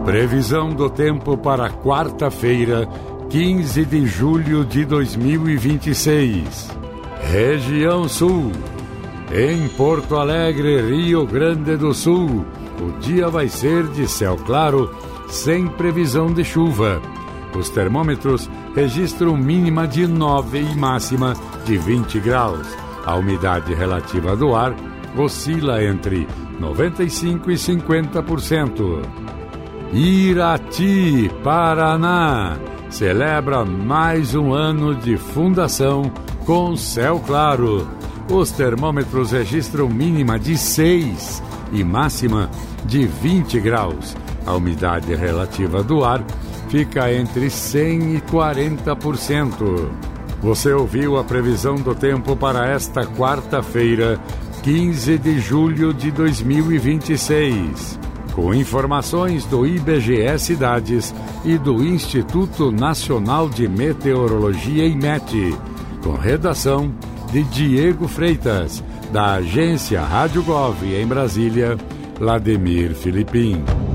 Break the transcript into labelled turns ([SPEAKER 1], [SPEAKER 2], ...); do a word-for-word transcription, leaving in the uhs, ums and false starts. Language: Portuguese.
[SPEAKER 1] Previsão do tempo para quarta-feira, quinze de julho de dois mil e vinte e seis. Região Sul. Em Porto Alegre, Rio Grande do Sul, o dia vai ser de céu claro, sem previsão de chuva. Os termômetros registram mínima de nove e máxima de vinte graus. A umidade relativa do ar oscila entre noventa e cinco por cento e cinquenta por cento. Irati, Paraná, celebra mais um ano de fundação com céu claro. Os termômetros registram mínima de seis e máxima de vinte graus. A umidade relativa do ar fica entre cem e quarenta por cento. Você ouviu a previsão do tempo para esta quarta-feira, quinze de julho de dois mil e vinte e seis. Com informações do I B G E Cidades e do Instituto Nacional de Meteorologia IMET. Com redação de Diego Freitas, da agência Rádio Gov em Brasília, Vladimir Filipim.